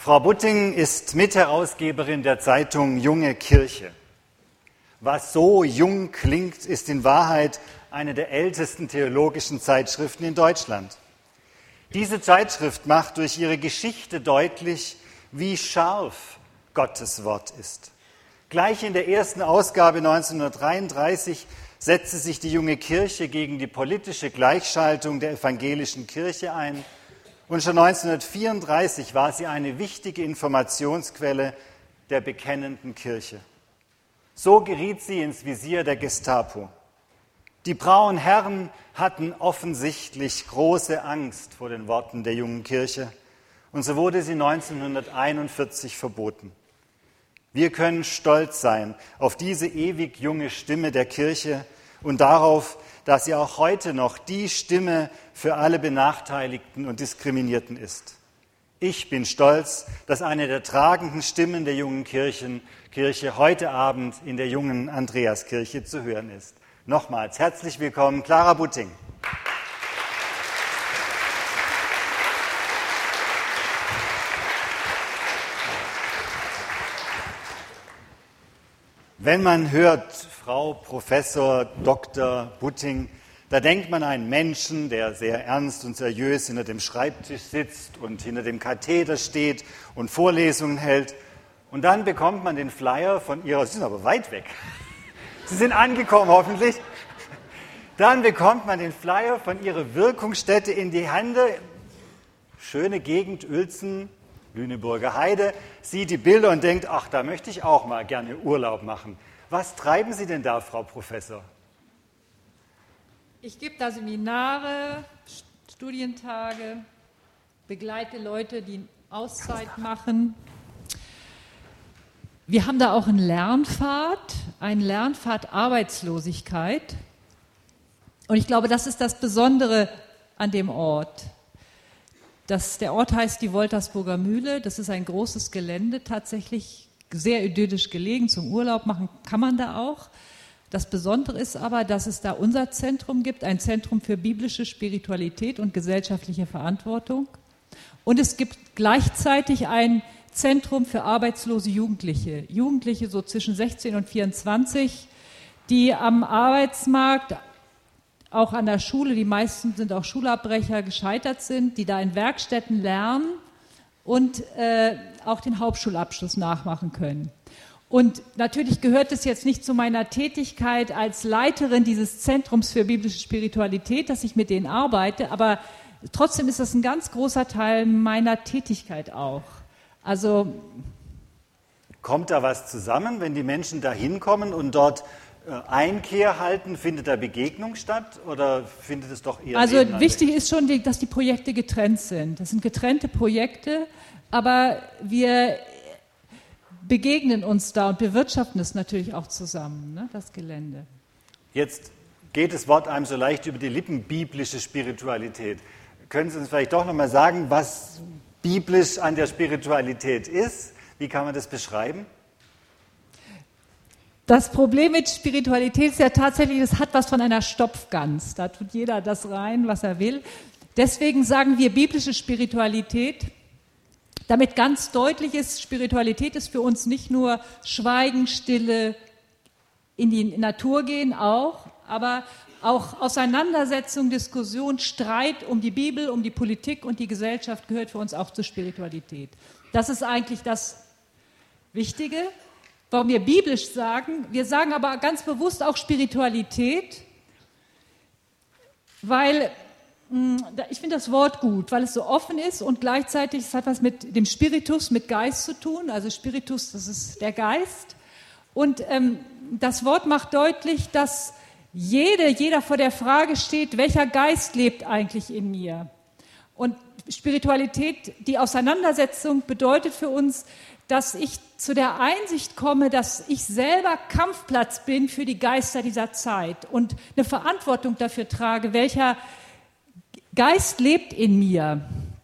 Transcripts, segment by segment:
Frau Butting ist Mitherausgeberin der Zeitung Junge Kirche. Was so jung klingt, ist in Wahrheit eine der ältesten theologischen Zeitschriften in Deutschland. Diese Zeitschrift macht durch ihre Geschichte deutlich, wie scharf Gottes Wort ist. Gleich in der ersten Ausgabe 1933 setzte sich die Junge Kirche gegen die politische Gleichschaltung der evangelischen Kirche ein. Und schon 1934 war sie eine wichtige Informationsquelle der bekennenden Kirche. So geriet sie ins Visier der Gestapo. Die braunen Herren hatten offensichtlich große Angst vor den Worten der Jungen Kirche. Und so wurde sie 1941 verboten. Wir können stolz sein auf diese ewig junge Stimme der Kirche und darauf, dass sie auch heute noch die Stimme für alle Benachteiligten und Diskriminierten ist. Ich bin stolz, dass eine der tragenden Stimmen der Jungen Kirche heute Abend in der Jungen Andreaskirche zu hören ist. Nochmals herzlich willkommen, Clara Butting. Wenn man hört, Frau Professor Dr. Butting, da denkt man an einen Menschen, der sehr ernst und seriös hinter dem Schreibtisch sitzt und hinter dem Katheder steht und Vorlesungen hält. Und dann bekommt man den Flyer von Ihrer, Sie sind aber weit weg, Sie sind angekommen hoffentlich. Dann bekommt man den Flyer von Ihrer Wirkungsstätte in die Hände. Schöne Gegend, Uelzen, Lüneburger Heide, sieht die Bilder und denkt, ach, da möchte ich auch mal gerne Urlaub machen. Was treiben Sie denn da, Frau Professor? Ich gebe da Seminare, Studientage, begleite Leute, die Auszeit machen. Wir haben da auch einen Lernpfad Arbeitslosigkeit. Und ich glaube, das ist das Besondere an dem Ort. Der Ort heißt die Woltersburger Mühle. Das ist ein großes Gelände, tatsächlich sehr idyllisch gelegen. Zum Urlaub machen kann man da auch. Das Besondere ist aber, dass es da unser Zentrum gibt, ein Zentrum für biblische Spiritualität und gesellschaftliche Verantwortung. Und es gibt gleichzeitig ein Zentrum für arbeitslose Jugendliche. Jugendliche so zwischen 16 und 24, die am Arbeitsmarkt, auch an der Schule, die meisten sind auch Schulabbrecher, gescheitert sind, die da in Werkstätten lernen und auch den Hauptschulabschluss nachmachen können. Und natürlich gehört es jetzt nicht zu meiner Tätigkeit als Leiterin dieses Zentrums für biblische Spiritualität, dass ich mit denen arbeite, aber trotzdem ist das ein ganz großer Teil meiner Tätigkeit auch. Also kommt da was zusammen, wenn die Menschen da hinkommen und dort Einkehr halten? Findet da Begegnung statt oder findet es doch eher Also nebeneinander? Wichtig ist schon, dass die Projekte getrennt sind. Das sind getrennte Projekte, aber wir begegnen uns da und bewirtschaften es natürlich auch zusammen, ne, das Gelände. Jetzt geht das Wort einem so leicht über die Lippen, biblische Spiritualität. Können Sie uns vielleicht doch nochmal sagen, was biblisch an der Spiritualität ist? Wie kann man das beschreiben? Das Problem mit Spiritualität ist ja tatsächlich, es hat was von einer Stopfgans. Da tut jeder das rein, was er will. Deswegen sagen wir biblische Spiritualität, damit ganz deutlich ist, Spiritualität ist für uns nicht nur Schweigen, Stille, in die Natur gehen auch, aber auch Auseinandersetzung, Diskussion, Streit um die Bibel, um die Politik und die Gesellschaft gehört für uns auch zur Spiritualität. Das ist eigentlich das Wichtige, warum wir biblisch sagen. Wir sagen aber ganz bewusst auch Spiritualität, weil ich finde das Wort gut, weil es so offen ist und gleichzeitig es hat was mit dem Spiritus, mit Geist zu tun. Also Spiritus, das ist der Geist. Und das Wort macht deutlich, dass jeder vor der Frage steht, welcher Geist lebt eigentlich in mir? Und Spiritualität, die Auseinandersetzung bedeutet für uns, dass ich zu der Einsicht komme, dass ich selber Kampfplatz bin für die Geister dieser Zeit und eine Verantwortung dafür trage, welcher Geist lebt in mir.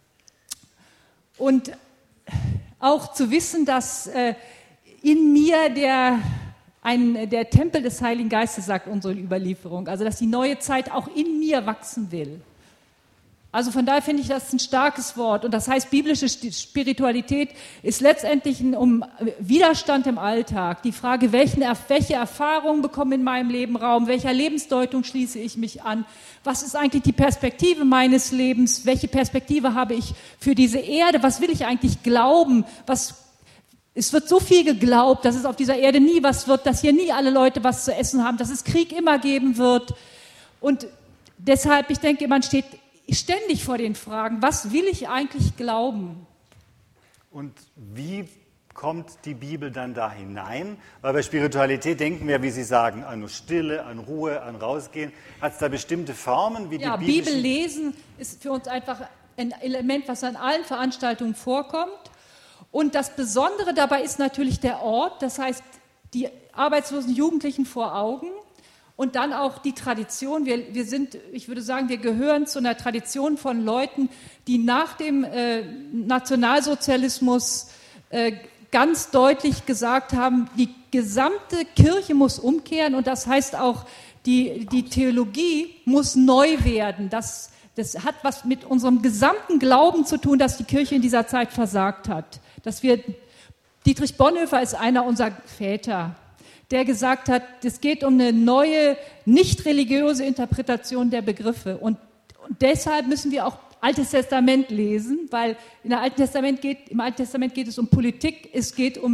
Und auch zu wissen, dass in mir der Tempel des Heiligen Geistes, sagt unsere Überlieferung, also dass die neue Zeit auch in mir wachsen will. Also von daher finde ich das ein starkes Wort. Und das heißt, biblische Spiritualität ist letztendlich um Widerstand im Alltag. Die Frage, welche Erfahrungen bekommen in meinem Leben Raum? Welcher Lebensdeutung schließe ich mich an? Was ist eigentlich die Perspektive meines Lebens? Welche Perspektive habe ich für diese Erde? Was will ich eigentlich glauben? Es wird so viel geglaubt, dass es auf dieser Erde nie was wird, dass hier nie alle Leute was zu essen haben, dass es Krieg immer geben wird. Und deshalb, ich denke, man steht ständig vor den Fragen, was will ich eigentlich glauben? Und wie kommt die Bibel dann da hinein? Weil bei Spiritualität denken wir, wie Sie sagen, an Stille, an Ruhe, an Rausgehen. Hat es da bestimmte Formen, wie die Bibel lesen ist für uns einfach ein Element, was an allen Veranstaltungen vorkommt. Und das Besondere dabei ist natürlich der Ort, das heißt die arbeitslosen Jugendlichen vor Augen. Und dann auch die Tradition. Ich würde sagen, wir gehören zu einer Tradition von Leuten, die nach dem Nationalsozialismus ganz deutlich gesagt haben, die gesamte Kirche muss umkehren und das heißt auch, die Theologie muss neu werden. Das hat was mit unserem gesamten Glauben zu tun, dass die Kirche in dieser Zeit versagt hat. Dietrich Bonhoeffer ist einer unserer Väter, der gesagt hat, es geht um eine neue, nicht religiöse Interpretation der Begriffe. Und deshalb müssen wir auch Altes Testament lesen, weil im Alten Testament geht es um Politik, es geht um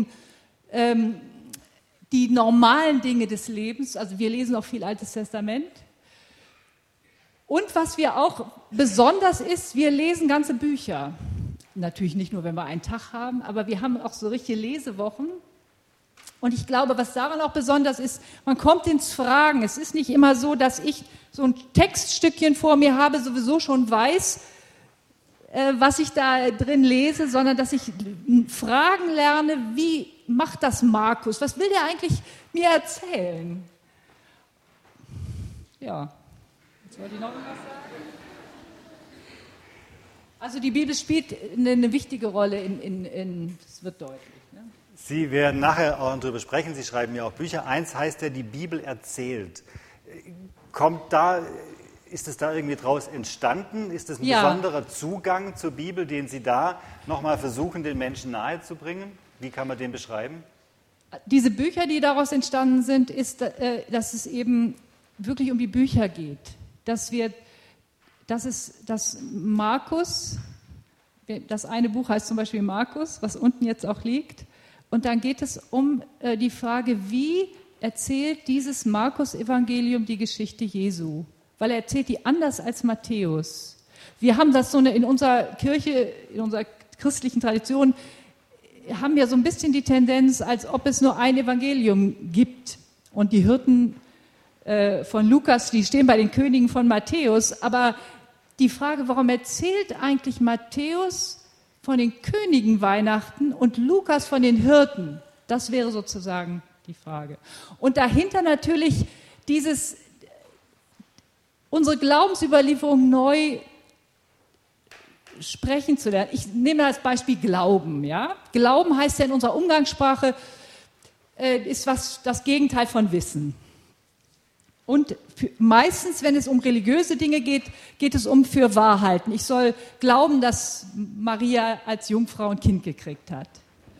die normalen Dinge des Lebens. Also wir lesen auch viel Altes Testament. Und was wir auch besonders ist, wir lesen ganze Bücher. Natürlich nicht nur, wenn wir einen Tag haben, aber wir haben auch so richtige Lesewochen. Und ich glaube, was daran auch besonders ist, man kommt ins Fragen. Es ist nicht immer so, dass ich so ein Textstückchen vor mir habe, sowieso schon weiß, was ich da drin lese, sondern dass ich Fragen lerne, wie macht das Markus? Was will der eigentlich mir erzählen? Ja, jetzt wollte ich noch irgendwas sagen. Also die Bibel spielt eine wichtige Rolle, es wird deutlich. Ne? Sie werden nachher auch darüber sprechen, Sie schreiben ja auch Bücher. Eins heißt ja, die Bibel erzählt. Ist es da irgendwie draus entstanden? Ist es ein besonderer Zugang zur Bibel, den Sie da nochmal versuchen, den Menschen nahezubringen? Wie kann man den beschreiben? Diese Bücher, die daraus entstanden sind, ist, dass es eben wirklich um die Bücher geht. Dass Markus, das eine Buch heißt zum Beispiel Markus, was unten jetzt auch liegt, und dann geht es um die Frage, wie erzählt dieses Markus-Evangelium die Geschichte Jesu? Weil er erzählt die anders als Matthäus. Wir haben das in unserer Kirche, in unserer christlichen Tradition, haben wir so ein bisschen die Tendenz, als ob es nur ein Evangelium gibt. Und die Hirten von Lukas, die stehen bei den Königen von Matthäus. Aber die Frage, warum erzählt eigentlich Matthäus von den Königen Weihnachten und Lukas von den Hirten? Das wäre sozusagen die Frage. Und dahinter natürlich unsere Glaubensüberlieferung neu sprechen zu lernen. Ich nehme als Beispiel Glauben. Ja? Glauben heißt ja in unserer Umgangssprache, ist das Gegenteil von Wissen. Und meistens, wenn es um religiöse Dinge geht, geht es um Fürwahrhalten. Ich soll glauben, dass Maria als Jungfrau ein Kind gekriegt hat.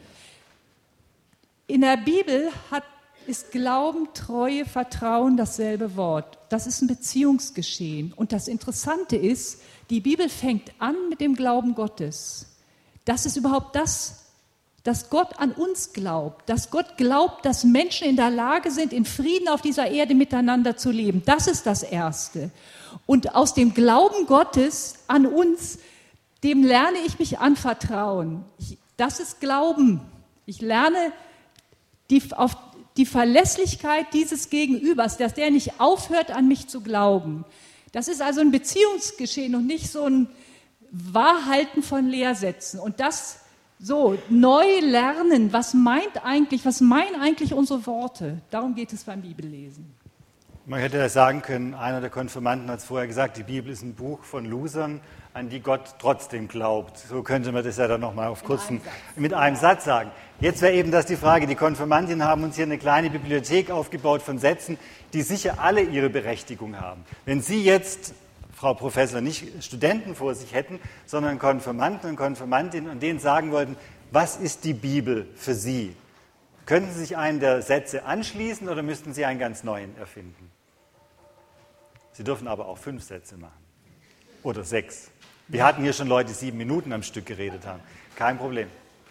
In der Bibel ist Glauben, Treue, Vertrauen dasselbe Wort. Das ist ein Beziehungsgeschehen. Und das Interessante ist, die Bibel fängt an mit dem Glauben Gottes. Das ist überhaupt das, dass Gott an uns glaubt. Dass Gott glaubt, dass Menschen in der Lage sind, in Frieden auf dieser Erde miteinander zu leben. Das ist das Erste. Und aus dem Glauben Gottes an uns, dem lerne ich mich anvertrauen. Das ist Glauben. Ich lerne auf die Verlässlichkeit dieses Gegenübers, dass der nicht aufhört, an mich zu glauben. Das ist also ein Beziehungsgeschehen und nicht so ein Wahrhalten von Lehrsätzen. Und das so neu lernen, was meinen eigentlich unsere Worte? Darum geht es beim Bibellesen. Man hätte ja sagen können, einer der Konfirmanden hat es vorher gesagt, die Bibel ist ein Buch von Losern, an die Gott trotzdem glaubt. So könnte man das ja dann nochmal auf kurzen, mit einem Satz sagen. Jetzt wäre eben das die Frage, die Konfirmandinnen haben uns hier eine kleine Bibliothek aufgebaut von Sätzen, die sicher alle ihre Berechtigung haben. Wenn Sie jetzt Frau Professor, nicht Studenten vor sich hätten, sondern Konfirmanden und Konfirmandinnen und denen sagen wollten, was ist die Bibel für Sie? Könnten Sie sich einen der Sätze anschließen oder müssten Sie einen ganz neuen erfinden? Sie dürfen aber auch 5 Sätze machen. Oder 6. Wir hatten hier schon Leute, die 7 Minuten am Stück geredet haben. Kein Problem.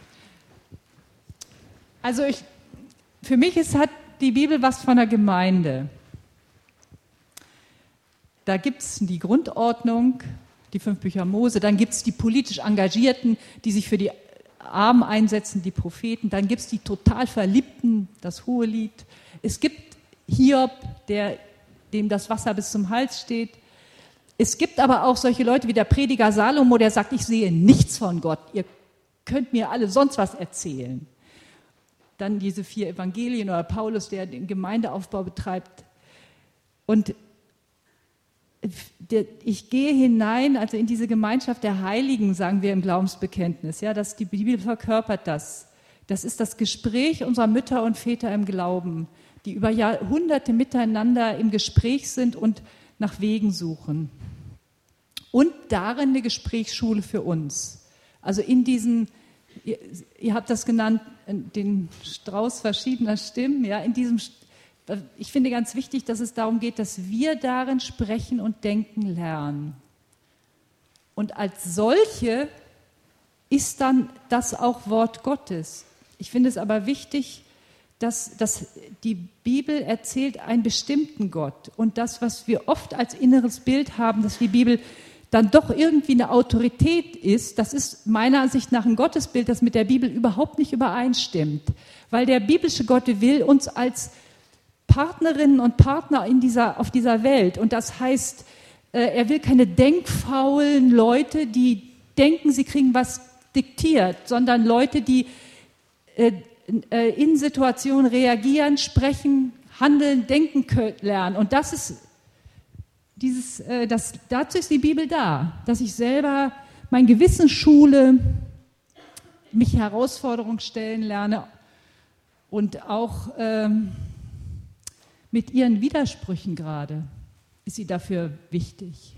Also für mich hat die Bibel was von der Gemeinde. Da gibt es die Grundordnung, die 5 Bücher Mose, dann gibt es die politisch Engagierten, die sich für die Armen einsetzen, die Propheten, dann gibt es die total Verliebten, das Hohelied. Es gibt Hiob, dem das Wasser bis zum Hals steht. Es gibt aber auch solche Leute wie der Prediger Salomo, der sagt, ich sehe nichts von Gott, ihr könnt mir alle sonst was erzählen. Dann diese 4 Evangelien oder Paulus, der den Gemeindeaufbau betreibt. Und ich gehe hinein, also in diese Gemeinschaft der Heiligen, sagen wir im Glaubensbekenntnis, ja, dass die Bibel verkörpert das. Das ist das Gespräch unserer Mütter und Väter im Glauben, die über Jahrhunderte miteinander im Gespräch sind und nach Wegen suchen. Und darin eine Gesprächsschule für uns. Also in diesen, ihr habt das genannt, den Strauß verschiedener Stimmen, ja, in diesem, ich finde ganz wichtig, dass es darum geht, dass wir darin sprechen und denken lernen. Und als solche ist dann das auch Wort Gottes. Ich finde es aber wichtig, dass die Bibel erzählt einen bestimmten Gott. Und das, was wir oft als inneres Bild haben, dass die Bibel dann doch irgendwie eine Autorität ist, das ist meiner Ansicht nach ein Gottesbild, das mit der Bibel überhaupt nicht übereinstimmt. Weil der biblische Gott will uns als Partnerinnen und Partner auf dieser Welt. Und das heißt, er will keine denkfaulen Leute, die denken, sie kriegen was diktiert, sondern Leute, die in Situationen reagieren, sprechen, handeln, denken lernen. Und das ist dazu ist die Bibel da, dass ich selber mein Gewissen schule, mich Herausforderungen stellen lerne und auch mit ihren Widersprüchen gerade ist sie dafür wichtig.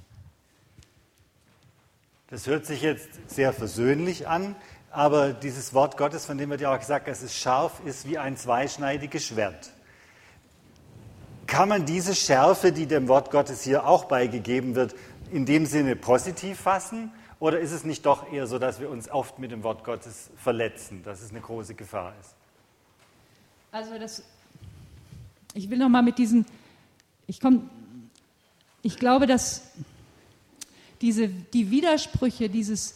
Das hört sich jetzt sehr versöhnlich an, aber dieses Wort Gottes, von dem wird ja auch gesagt, dass es scharf ist wie ein zweischneidiges Schwert. Kann man diese Schärfe, die dem Wort Gottes hier auch beigegeben wird, in dem Sinne positiv fassen? Oder ist es nicht doch eher so, dass wir uns oft mit dem Wort Gottes verletzen, dass es eine große Gefahr ist? Also ich will noch mal mit diesen, ich glaube, dass die Widersprüche,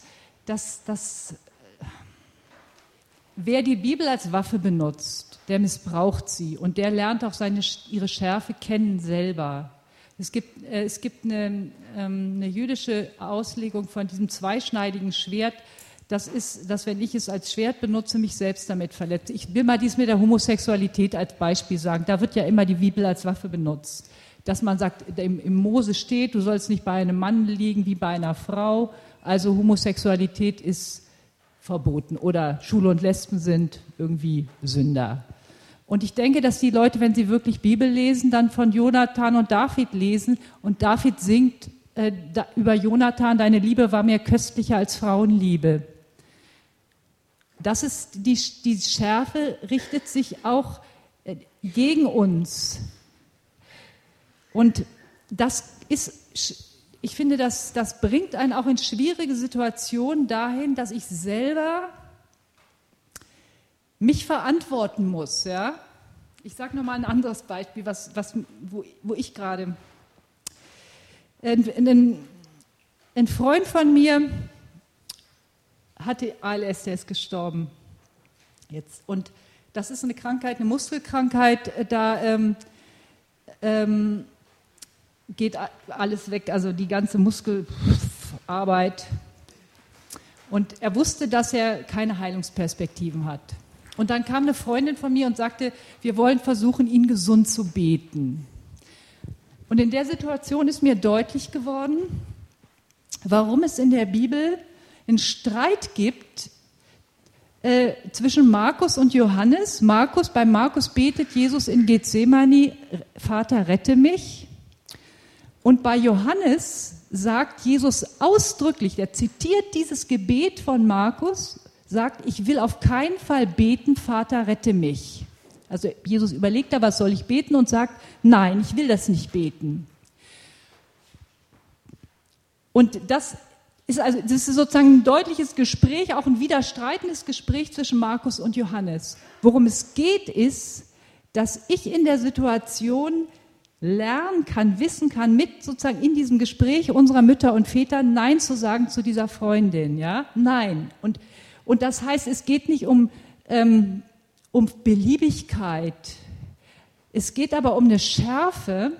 wer die Bibel als Waffe benutzt, der missbraucht sie und der lernt auch ihre Schärfe kennen selber. Es gibt eine jüdische Auslegung von diesem zweischneidigen Schwert. Das ist, dass wenn ich es als Schwert benutze, mich selbst damit verletze. Ich will mal dies mit der Homosexualität als Beispiel sagen. Da wird ja immer die Bibel als Waffe benutzt. Dass man sagt, im Mose steht, du sollst nicht bei einem Mann liegen wie bei einer Frau. Also Homosexualität ist verboten oder Schwule und Lesben sind irgendwie Sünder. Und ich denke, dass die Leute, wenn sie wirklich Bibel lesen, dann von Jonathan und David lesen und David singt über Jonathan, deine Liebe war mir köstlicher als Frauenliebe. Das ist die Schärfe richtet sich auch gegen uns. Und das ist, ich finde, das bringt einen auch in schwierige Situationen dahin, dass ich selber mich verantworten muss. Ja? Ich sage nochmal ein anderes Beispiel, wo ich gerade... Ein Freund von mir hatte ALS, der ist gestorben. Jetzt. Und das ist eine Krankheit, eine Muskelkrankheit, da geht alles weg, also die ganze Muskelarbeit. Und er wusste, dass er keine Heilungsperspektiven hat. Und dann kam eine Freundin von mir und sagte, wir wollen versuchen, ihn gesund zu beten. Und in der Situation ist mir deutlich geworden, warum es in der Bibel einen Streit gibt zwischen Markus und Johannes. Bei Markus betet Jesus in Gethsemane, Vater, rette mich. Und bei Johannes sagt Jesus ausdrücklich, der zitiert dieses Gebet von Markus, sagt, ich will auf keinen Fall beten, Vater, rette mich. Also Jesus überlegt da, was soll ich beten, und sagt, nein, ich will das nicht beten. Und das ist sozusagen ein deutliches Gespräch, auch ein widerstreitendes Gespräch zwischen Markus und Johannes. Worum es geht, ist, dass ich in der Situation lernen kann, wissen kann, mit sozusagen in diesem Gespräch unserer Mütter und Väter Nein zu sagen zu dieser Freundin, ja, nein. Und das heißt, es geht nicht um Beliebigkeit, es geht aber um eine Schärfe.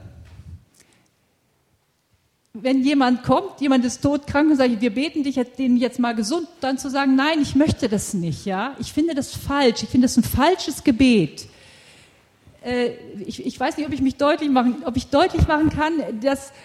Wenn jemand kommt, jemand ist todkrank und sagt, wir beten den jetzt mal gesund, dann zu sagen, nein, ich möchte das nicht, ja, ich finde das falsch, ich finde das ein falsches Gebet. Ich weiß nicht, ob ich deutlich machen kann, dass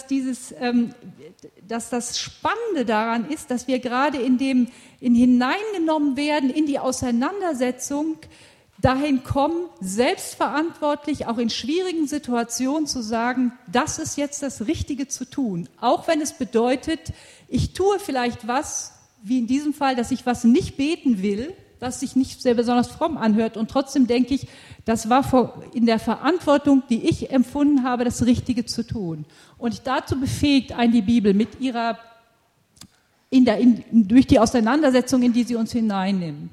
das Spannende daran ist, dass wir gerade in hineingenommen werden in die Auseinandersetzung, dahin kommen, selbstverantwortlich auch in schwierigen Situationen zu sagen, das ist jetzt das Richtige zu tun. Auch wenn es bedeutet, ich tue vielleicht was, wie in diesem Fall, dass ich was nicht beten will, was sich nicht sehr besonders fromm anhört, und trotzdem denke ich, das war in der Verantwortung, die ich empfunden habe, das Richtige zu tun. Und dazu befähigt einen die Bibel mit ihrer, durch die Auseinandersetzung, in die sie uns hineinnimmt.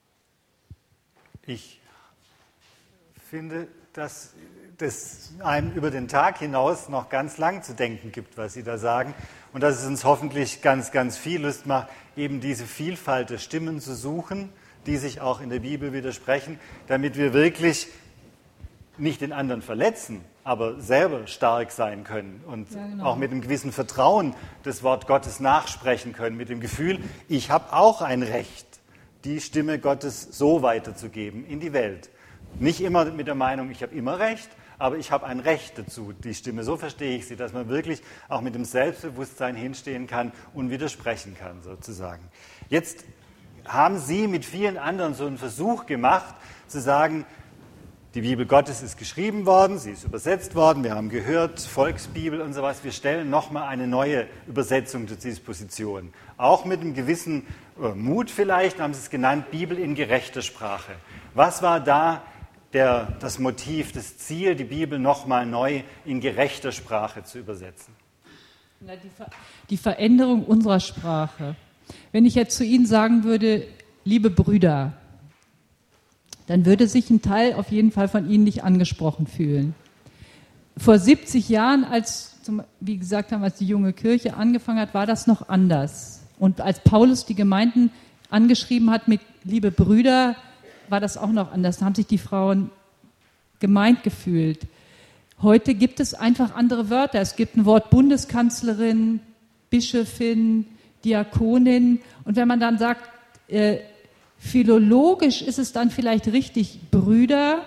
Ich finde, dass das einem über den Tag hinaus noch ganz lang zu denken gibt, was Sie da sagen, und dass es uns hoffentlich ganz, ganz viel Lust macht, eben diese Vielfalt der Stimmen zu suchen, die sich auch in der Bibel widersprechen, damit wir wirklich nicht den anderen verletzen, aber selber stark sein können und auch mit einem gewissen Vertrauen das Wort Gottes nachsprechen können, mit dem Gefühl, ich habe auch ein Recht, die Stimme Gottes so weiterzugeben in die Welt. Nicht immer mit der Meinung, ich habe immer Recht, aber ich habe ein Recht dazu, die Stimme, so verstehe ich sie, dass man wirklich auch mit dem Selbstbewusstsein hinstehen kann und widersprechen kann, sozusagen. Jetzt haben Sie mit vielen anderen so einen Versuch gemacht, zu sagen, die Bibel Gottes ist geschrieben worden, sie ist übersetzt worden, wir haben gehört, Volksbibel und sowas, wir stellen nochmal eine neue Übersetzung zur Disposition. Auch mit einem gewissen Mut vielleicht, haben Sie es genannt, Bibel in gerechter Sprache. Was war da das Motiv, das Ziel, die Bibel nochmal neu in gerechter Sprache zu übersetzen? Die Veränderung unserer Sprache. Wenn ich jetzt zu Ihnen sagen würde, liebe Brüder, dann würde sich ein Teil auf jeden Fall von Ihnen nicht angesprochen fühlen. Vor 70 Jahren, wie gesagt haben, als die junge Kirche angefangen hat, war das noch anders. Und als Paulus die Gemeinden angeschrieben hat mit liebe Brüder, war das auch noch anders. Da haben sich die Frauen gemeint gefühlt. Heute gibt es einfach andere Wörter. Es gibt ein Wort Bundeskanzlerin, Bischöfin, Diakonin. Und wenn man dann sagt, philologisch ist es dann vielleicht richtig, Brüder,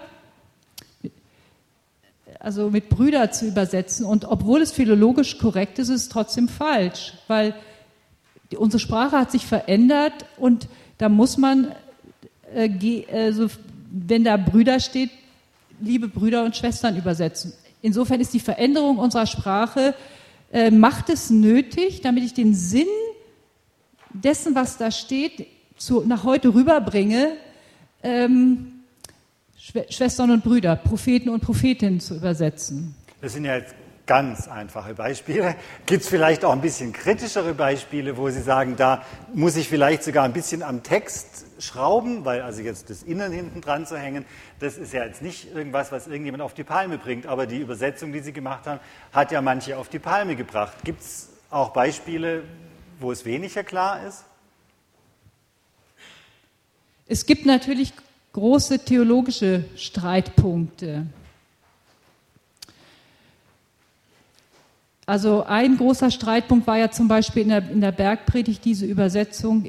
also mit Brüder zu übersetzen. Und obwohl es philologisch korrekt ist, ist es trotzdem falsch, weil unsere Sprache hat sich verändert und da muss man, wenn da Brüder steht, liebe Brüder und Schwestern übersetzen. Insofern ist die Veränderung unserer Sprache, macht es nötig, damit ich den Sinn dessen, was da steht, nach heute rüberbringe, Schwestern und Brüder, Propheten und Prophetinnen zu übersetzen. Das sind ja jetzt ganz einfache Beispiele. Gibt es vielleicht auch ein bisschen kritischere Beispiele, wo Sie sagen, da muss ich vielleicht sogar ein bisschen am Text schrauben, weil also jetzt das Innen hinten dran zu hängen, das ist ja jetzt nicht irgendwas, was irgendjemand auf die Palme bringt, aber die Übersetzung, die Sie gemacht haben, hat ja manche auf die Palme gebracht. Gibt es auch Beispiele, wo es weniger klar ist? Es gibt natürlich große theologische Streitpunkte. Also ein großer Streitpunkt war ja zum Beispiel in der Bergpredigt diese Übersetzung,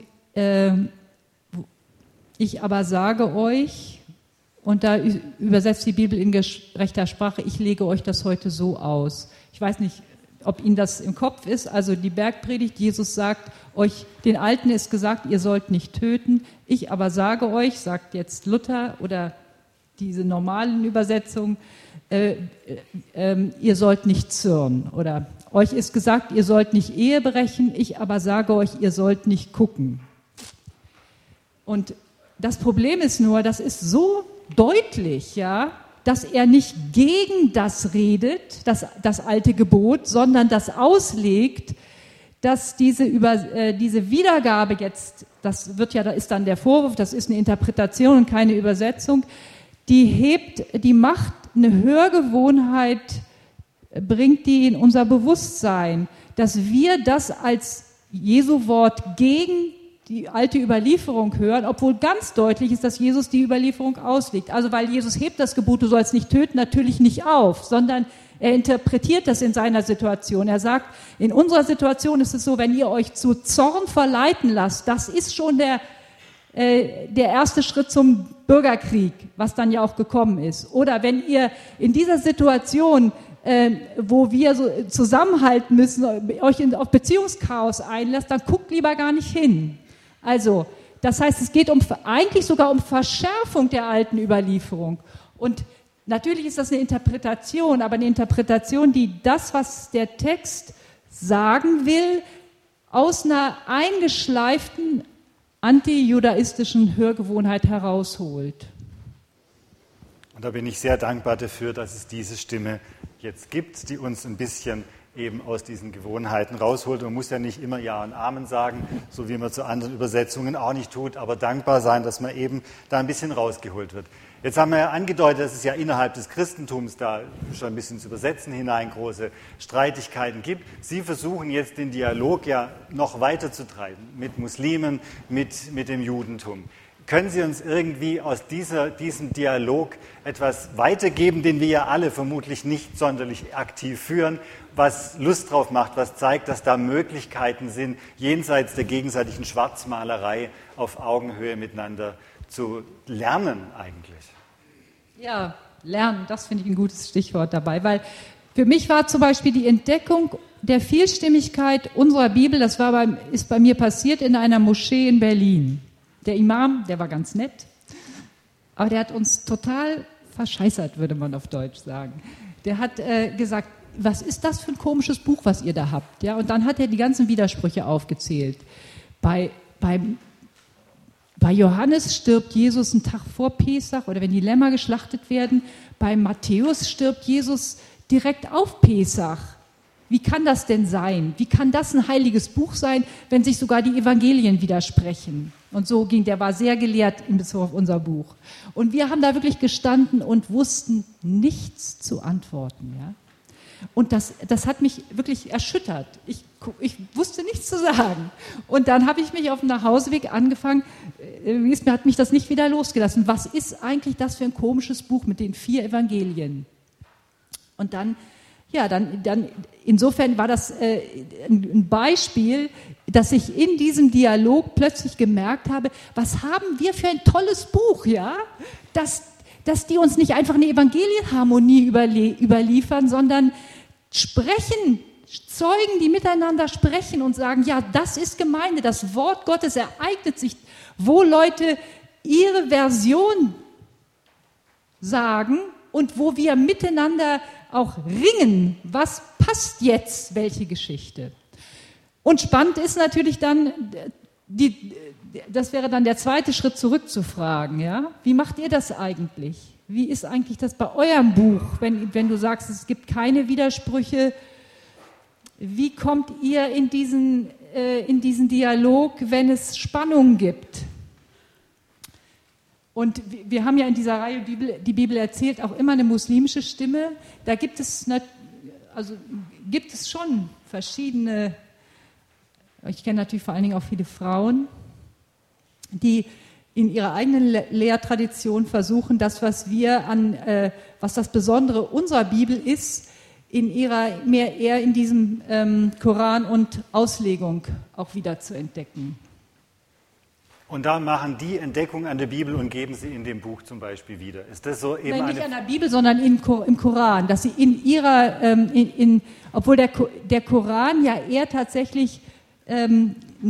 ich aber sage euch, und da übersetzt die Bibel in gerechter Sprache, ich lege euch das heute so aus. Ich weiß nicht, ob Ihnen das im Kopf ist, also die Bergpredigt, Jesus sagt, euch, den Alten ist gesagt, ihr sollt nicht töten, ich aber sage euch, sagt jetzt Luther oder diese normalen Übersetzungen, ihr sollt nicht zürnen. Oder euch ist gesagt, ihr sollt nicht Ehe brechen, ich aber sage euch, ihr sollt nicht gucken. Und das Problem ist nur, das ist so deutlich, ja, dass er nicht gegen das redet, das alte Gebot, sondern das auslegt, dass diese Wiedergabe jetzt, da ist dann der Vorwurf, das ist eine Interpretation und keine Übersetzung, die macht eine Hörgewohnheit, bringt die in unser Bewusstsein, dass wir das als Jesu Wort gegen die alte Überlieferung hören, obwohl ganz deutlich ist, dass Jesus die Überlieferung auslegt. Also weil Jesus hebt das Gebot, du sollst nicht töten, natürlich nicht auf, sondern er interpretiert das in seiner Situation. Er sagt, in unserer Situation ist es so, wenn ihr euch zu Zorn verleiten lasst, das ist schon der erste Schritt zum Bürgerkrieg, was dann ja auch gekommen ist. Oder wenn ihr in dieser Situation, wo wir so zusammenhalten müssen, euch auf Beziehungschaos einlasst, dann guckt lieber gar nicht hin. Also, das heißt, es geht eigentlich sogar um Verschärfung der alten Überlieferung. Und natürlich ist das eine Interpretation, aber eine Interpretation, die das, was der Text sagen will, aus einer eingeschleiften antijudaistischen Hörgewohnheit herausholt. Und da bin ich sehr dankbar dafür, dass es diese Stimme jetzt gibt, die uns ein bisschen eben aus diesen Gewohnheiten rausholt. Man muss ja nicht immer Ja und Amen sagen, so wie man zu anderen Übersetzungen auch nicht tut, aber dankbar sein, dass man eben da ein bisschen rausgeholt wird. Jetzt haben wir ja angedeutet, dass es ja innerhalb des Christentums da schon ein bisschen zu Übersetzen hinein große Streitigkeiten gibt. Sie versuchen jetzt den Dialog ja noch weiter zu treiben mit Muslimen, mit dem Judentum. Können Sie uns irgendwie aus diesem Dialog etwas weitergeben, den wir ja alle vermutlich nicht sonderlich aktiv führen, was Lust drauf macht, was zeigt, dass da Möglichkeiten sind, jenseits der gegenseitigen Schwarzmalerei auf Augenhöhe miteinander zu lernen eigentlich? Ja, lernen, das finde ich ein gutes Stichwort dabei, weil für mich war zum Beispiel die Entdeckung der Vielstimmigkeit unserer Bibel, ist bei mir passiert in einer Moschee in Berlin. Der Imam, der war ganz nett, aber der hat uns total verscheißert, würde man auf Deutsch sagen. Der hat gesagt, was ist das für ein komisches Buch, was ihr da habt? Ja, und dann hat er die ganzen Widersprüche aufgezählt. Bei Johannes stirbt Jesus einen Tag vor Pesach oder wenn die Lämmer geschlachtet werden. Bei Matthäus stirbt Jesus direkt auf Pesach. Wie kann das denn sein? Wie kann das ein heiliges Buch sein, wenn sich sogar die Evangelien widersprechen? Und so der war sehr gelehrt in Bezug auf unser Buch. Und wir haben da wirklich gestanden und wussten nichts zu antworten. Ja? Und das hat mich wirklich erschüttert. Ich wusste nichts zu sagen. Und dann habe ich mich auf dem Nachhauseweg angefangen, hat mich das nicht wieder losgelassen. Was ist eigentlich das für ein komisches Buch mit den 4 Evangelien? Und dann insofern war das ein Beispiel, dass ich in diesem Dialog plötzlich gemerkt habe, was haben wir für ein tolles Buch, ja? Dass die uns nicht einfach eine Evangelienharmonie überliefern, sondern Zeugen, die miteinander sprechen und sagen, ja, das ist Gemeinde, das Wort Gottes ereignet sich, wo Leute ihre Version sagen und wo wir miteinander auch ringen, was passt jetzt, welche Geschichte. Und spannend ist natürlich dann, das wäre dann der zweite Schritt zurückzufragen, ja? Wie macht ihr das eigentlich? Wie ist eigentlich das bei eurem Buch, wenn du sagst, es gibt keine Widersprüche? Wie kommt ihr in diesen Dialog, wenn es Spannungen gibt? Und wir haben ja in dieser Reihe die Bibel erzählt auch immer eine muslimische Stimme. Da gibt es schon verschiedene, ich kenne natürlich vor allen Dingen auch viele Frauen, die in ihrer eigenen Lehrtradition versuchen, das, was das Besondere unserer Bibel ist, eher in diesem Koran und Auslegung auch wieder zu entdecken. Und da machen die Entdeckung an der Bibel und geben sie in dem Buch zum Beispiel wieder. Ist das so eben nicht an der Bibel, sondern im Koran, dass sie in ihrer, obwohl der Koran ja eher tatsächlich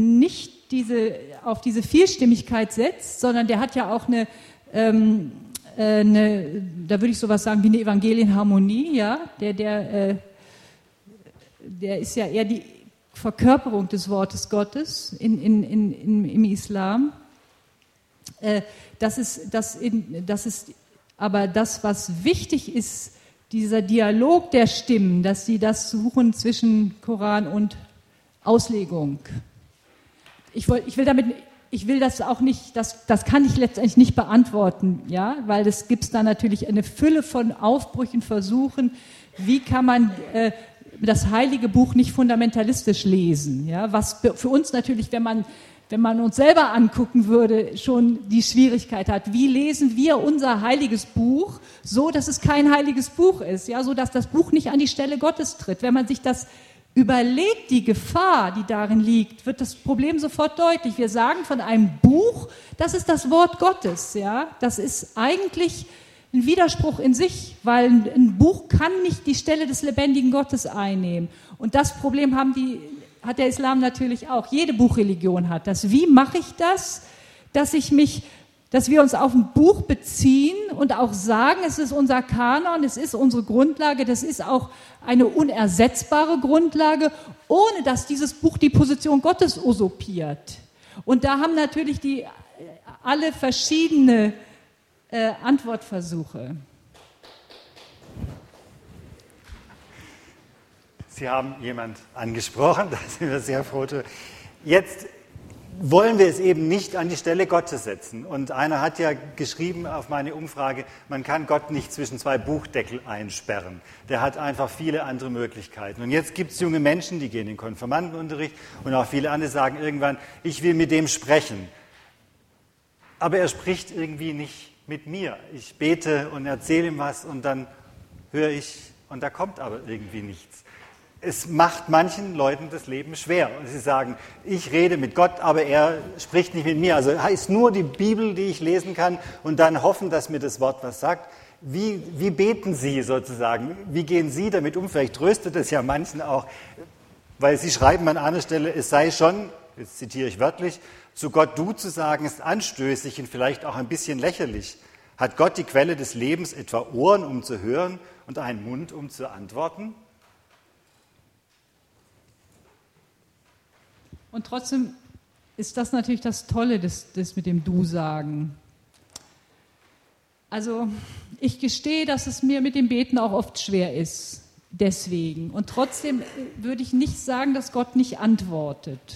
nicht auf diese Vielstimmigkeit setzt, sondern der hat ja auch da würde ich sowas sagen wie eine Evangelienharmonie, ja, der ist ja eher die Verkörperung des Wortes Gottes im Islam. Das ist aber das, was wichtig ist, dieser Dialog der Stimmen, dass sie das suchen zwischen Koran und Auslegung. Ich will das auch nicht, das kann ich letztendlich nicht beantworten, ja, weil es gibt da natürlich eine Fülle von Aufbrüchen, Versuchen, wie kann man das Heilige Buch nicht fundamentalistisch lesen, ja, was für uns natürlich, wenn man uns selber angucken würde, schon die Schwierigkeit hat. Wie lesen wir unser heiliges Buch so, dass es kein heiliges Buch ist, ja, so dass das Buch nicht an die Stelle Gottes tritt. Wenn man sich das überlegt, die Gefahr, die darin liegt, wird das Problem sofort deutlich. Wir sagen von einem Buch, das ist das Wort Gottes, ja. Das ist eigentlich ein Widerspruch in sich, weil ein Buch kann nicht die Stelle des lebendigen Gottes einnehmen. Und das Problem hat der Islam natürlich auch. Jede Buchreligion hat das. Wie mache ich das, dass wir uns auf ein Buch beziehen und auch sagen, es ist unser Kanon, es ist unsere Grundlage, das ist auch eine unersetzbare Grundlage, ohne dass dieses Buch die Position Gottes usurpiert. Und da haben natürlich alle verschiedene Antwortversuche. Sie haben jemand angesprochen, da sind wir sehr froh. Jetzt wollen wir es eben nicht an die Stelle Gottes setzen. Und einer hat ja geschrieben auf meine Umfrage, man kann Gott nicht zwischen zwei Buchdeckel einsperren. Der hat einfach viele andere Möglichkeiten. Und jetzt gibt es junge Menschen, die gehen in den Konfirmandenunterricht und auch viele andere sagen irgendwann, ich will mit dem sprechen. Aber er spricht irgendwie nicht mit mir. Ich bete und erzähle ihm was und dann höre ich und da kommt aber irgendwie nichts. Es macht manchen Leuten das Leben schwer. Und sie sagen, ich rede mit Gott, aber er spricht nicht mit mir. Also ist nur die Bibel, die ich lesen kann und dann hoffen, dass mir das Wort was sagt. Wie beten Sie sozusagen? Wie gehen Sie damit um? Vielleicht tröstet es ja manchen auch, weil Sie schreiben an einer Stelle, es sei schon, jetzt zitiere ich wörtlich, zu Gott du zu sagen, ist anstößig und vielleicht auch ein bisschen lächerlich. Hat Gott die Quelle des Lebens etwa Ohren, um zu hören und einen Mund, um zu antworten? Und trotzdem ist das natürlich das Tolle, das mit dem Du-Sagen. Also ich gestehe, dass es mir mit dem Beten auch oft schwer ist, deswegen. Und trotzdem würde ich nicht sagen, dass Gott nicht antwortet.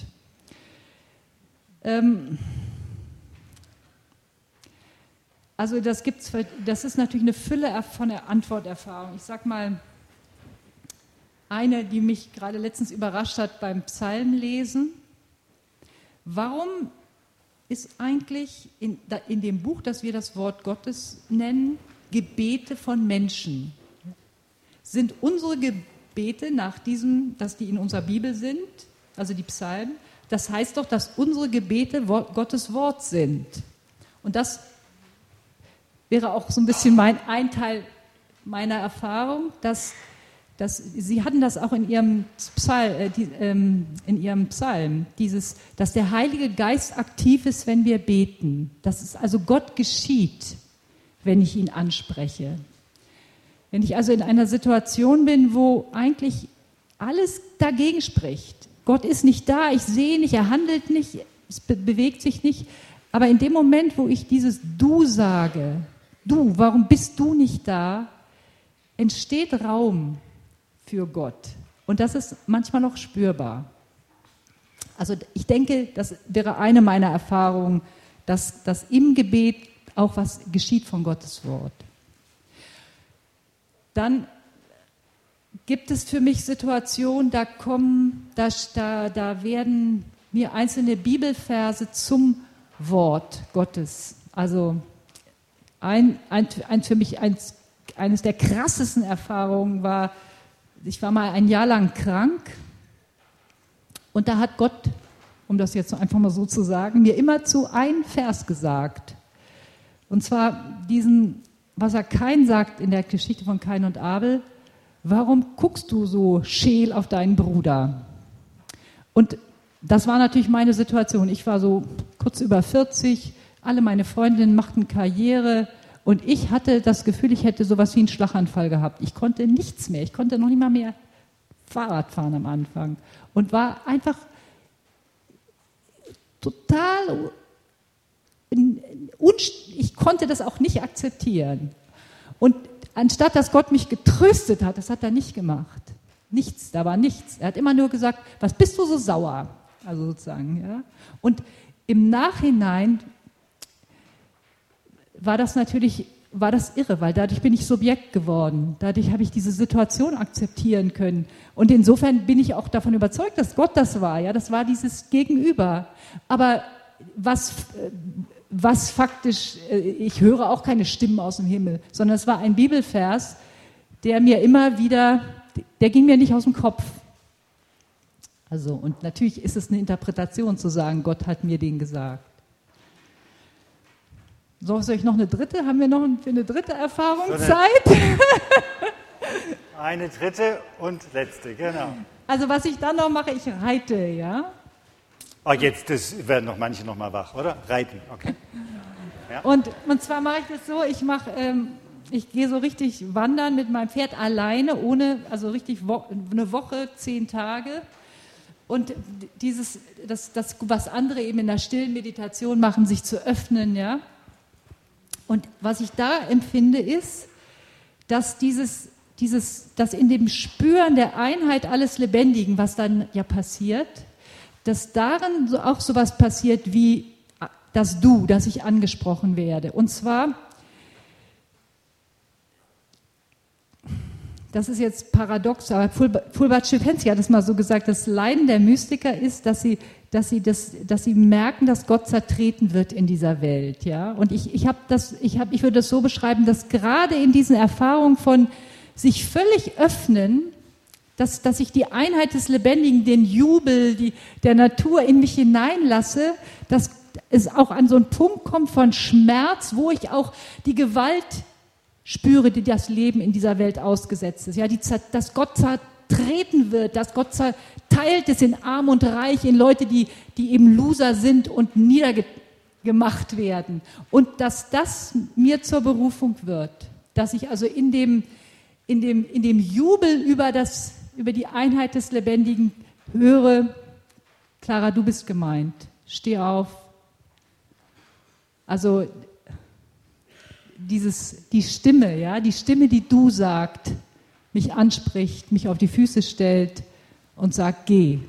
Also das ist natürlich eine Fülle von Antworterfahrung. Ich sage mal, eine, die mich gerade letztens überrascht hat beim Psalmlesen. Warum ist eigentlich in dem Buch, das wir das Wort Gottes nennen, Gebete von Menschen? Sind unsere Gebete nach diesem, dass die in unserer Bibel sind, also die Psalmen, das heißt doch, dass unsere Gebete Gottes Wort sind. Und das wäre auch so ein bisschen ein Teil meiner Erfahrung, dass Sie hatten das auch in Ihrem Psalm, dass der Heilige Geist aktiv ist, wenn wir beten. Dass es also Gott geschieht, wenn ich ihn anspreche. Wenn ich also in einer Situation bin, wo eigentlich alles dagegen spricht. Gott ist nicht da, ich sehe nicht, er handelt nicht, es bewegt sich nicht. Aber in dem Moment, wo ich dieses Du sage, du, warum bist du nicht da, entsteht Raum für Gott. Und das ist manchmal noch spürbar. Also ich denke, das wäre eine meiner Erfahrungen, dass im Gebet auch was geschieht von Gottes Wort. Dann gibt es für mich Situationen, da werden mir einzelne Bibelverse zum Wort Gottes. Also für mich eines der krassesten Erfahrungen war, ich war mal ein Jahr lang krank und da hat Gott, um das jetzt einfach mal so zu sagen, mir immerzu einen Vers gesagt. Und zwar diesen, was Kain sagt in der Geschichte von Kain und Abel: Warum guckst du so scheel auf deinen Bruder? Und das war natürlich meine Situation. Ich war so kurz über 40, alle meine Freundinnen machten Karriere Und ich hatte das Gefühl, ich hätte sowas wie einen Schlaganfall gehabt. Ich konnte nichts mehr. Ich konnte noch nicht mal mehr Fahrrad fahren am Anfang. Und war einfach total, ich konnte das auch nicht akzeptieren. Und anstatt dass Gott mich getröstet hat, das hat er nicht gemacht. Nichts, da war nichts. Er hat immer nur gesagt, was bist du so sauer? Also sozusagen, ja. Und im Nachhinein war das irre, weil dadurch bin ich Subjekt geworden. Dadurch habe ich diese Situation akzeptieren können. Und insofern bin ich auch davon überzeugt, dass Gott das war. Ja, das war dieses Gegenüber. Aber was faktisch, ich höre auch keine Stimmen aus dem Himmel, sondern es war ein Bibelvers, der mir immer wieder, der ging mir nicht aus dem Kopf. Also, und natürlich ist es eine Interpretation zu sagen, Gott hat mir den gesagt. Soll ich noch eine dritte? Haben wir noch für eine dritte Erfahrung Zeit? Eine dritte und letzte, genau. Also was ich dann noch mache, ich reite, ja. Das werden noch manche noch mal wach, oder? Reiten, okay. Ja. Und zwar mache ich das so, ich gehe so richtig wandern mit meinem Pferd alleine, also richtig eine Woche, 10 Tage. Und das, was andere eben in der stillen Meditation machen, sich zu öffnen, ja. Und was ich da empfinde, ist, dass dass in dem Spüren der Einheit alles Lebendigen, was dann ja passiert, dass darin auch sowas passiert wie dass ich angesprochen werde. Und zwar, das ist jetzt paradox, aber Fulbert-Schifensky hat es mal so gesagt, das Leiden der Mystiker ist, dass sie merken, dass Gott zertreten wird in dieser Welt. Ja? Und ich würde das so beschreiben, dass gerade in diesen Erfahrungen von sich völlig öffnen, dass ich die Einheit des Lebendigen, den Jubel der Natur in mich hineinlasse, dass es auch an so einen Punkt kommt von Schmerz, wo ich auch die Gewalt spüre, die das Leben in dieser Welt ausgesetzt ist. Ja, dass Gott zertreten wird, dass Gott zerteilt ist in Arm und Reich, in Leute, die eben Loser sind und niedergemacht werden. Und dass das mir zur Berufung wird. Dass ich also in dem Jubel über die Einheit des Lebendigen höre, Clara, du bist gemeint, steh auf. Also die Stimme, ja, die Stimme, die du sagt, mich anspricht, mich auf die Füße stellt und sagt, geh.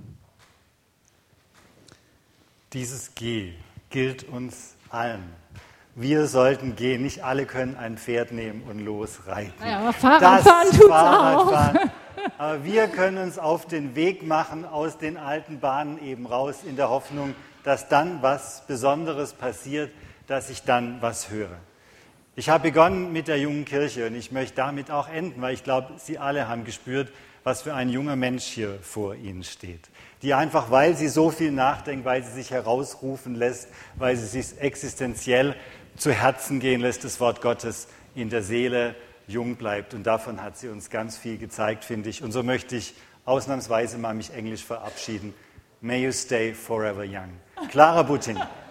Dieses Geh gilt uns allen. Wir sollten gehen. Nicht alle können ein Pferd nehmen und losreiten. Naja, aber Fahrradfahren tut's auch. Aber wir können uns auf den Weg machen aus den alten Bahnen eben raus, in der Hoffnung, dass dann was Besonderes passiert, dass ich dann was höre. Ich habe begonnen mit der jungen Kirche und ich möchte damit auch enden, weil ich glaube, Sie alle haben gespürt, was für ein junger Mensch hier vor Ihnen steht. Die einfach, weil sie so viel nachdenkt, weil sie sich herausrufen lässt, weil sie sich existenziell zu Herzen gehen lässt, das Wort Gottes in der Seele jung bleibt. Und davon hat sie uns ganz viel gezeigt, finde ich. Und so möchte ich ausnahmsweise mal mich englisch verabschieden. May you stay forever young. Clara Butting.